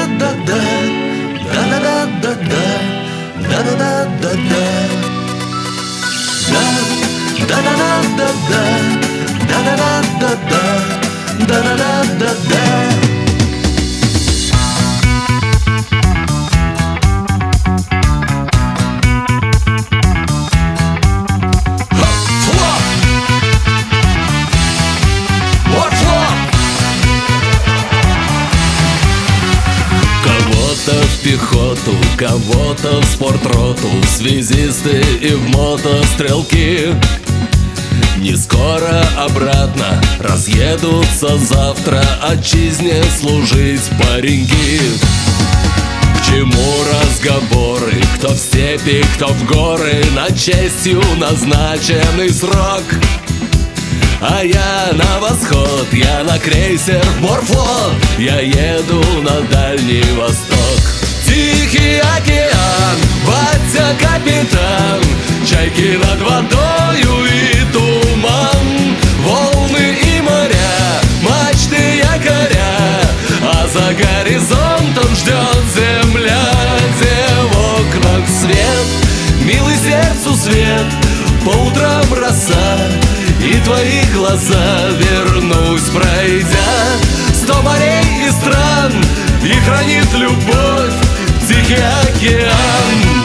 Кого-то в пехоту, кого-то в спортроту, в связисты и в мотострелки. Не скоро обратно разъедутся завтра отчизне служить пареньки. К чему разговоры, кто в степи, кто в горы, на честью назначенный срок. А я на восход, я на крейсер Морфлот, я еду на Дальний Восток. Тихий океан, батя капитан, чайки над водою и туман, волны и моря, мачты якоря, а за горизонтом ждет земля, где в окнах свет, милый сердцу свет, по утрам роса, и твои глаза вернусь, пройдя 100 морей и стран, и хранит любовь Тихий океан.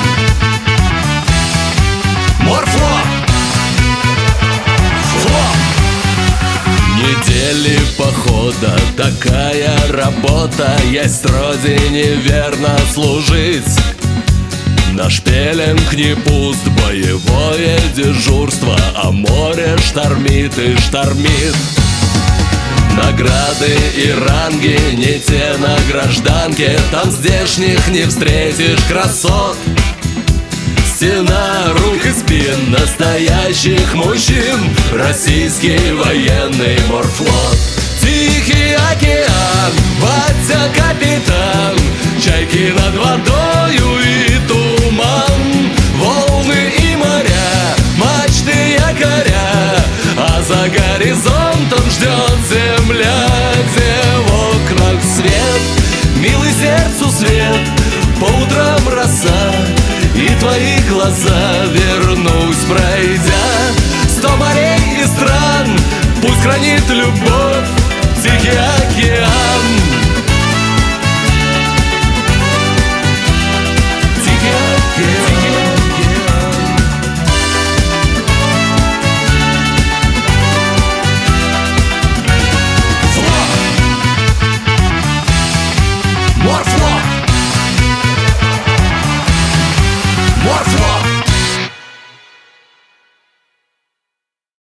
Морфлот! Недели похода, такая работа, есть родине верно служить. Наш пеленг не пуст, боевое дежурство, а море штормит и штормит. Награды и ранги не те на гражданке, там здешних не встретишь красот. Стена рук и спин настоящих мужчин, российский военный морфлот. Тихий океан, батя капитан, чайки над водою и туман, волны и моря, мачты якоря, а за горизонтом ждет земля, где в окнах свет, милый сердцу свет, по утрам роса, и твои глаза вернусь, пройдя 100 морей и стран, пусть хранит любовь Тихий океан.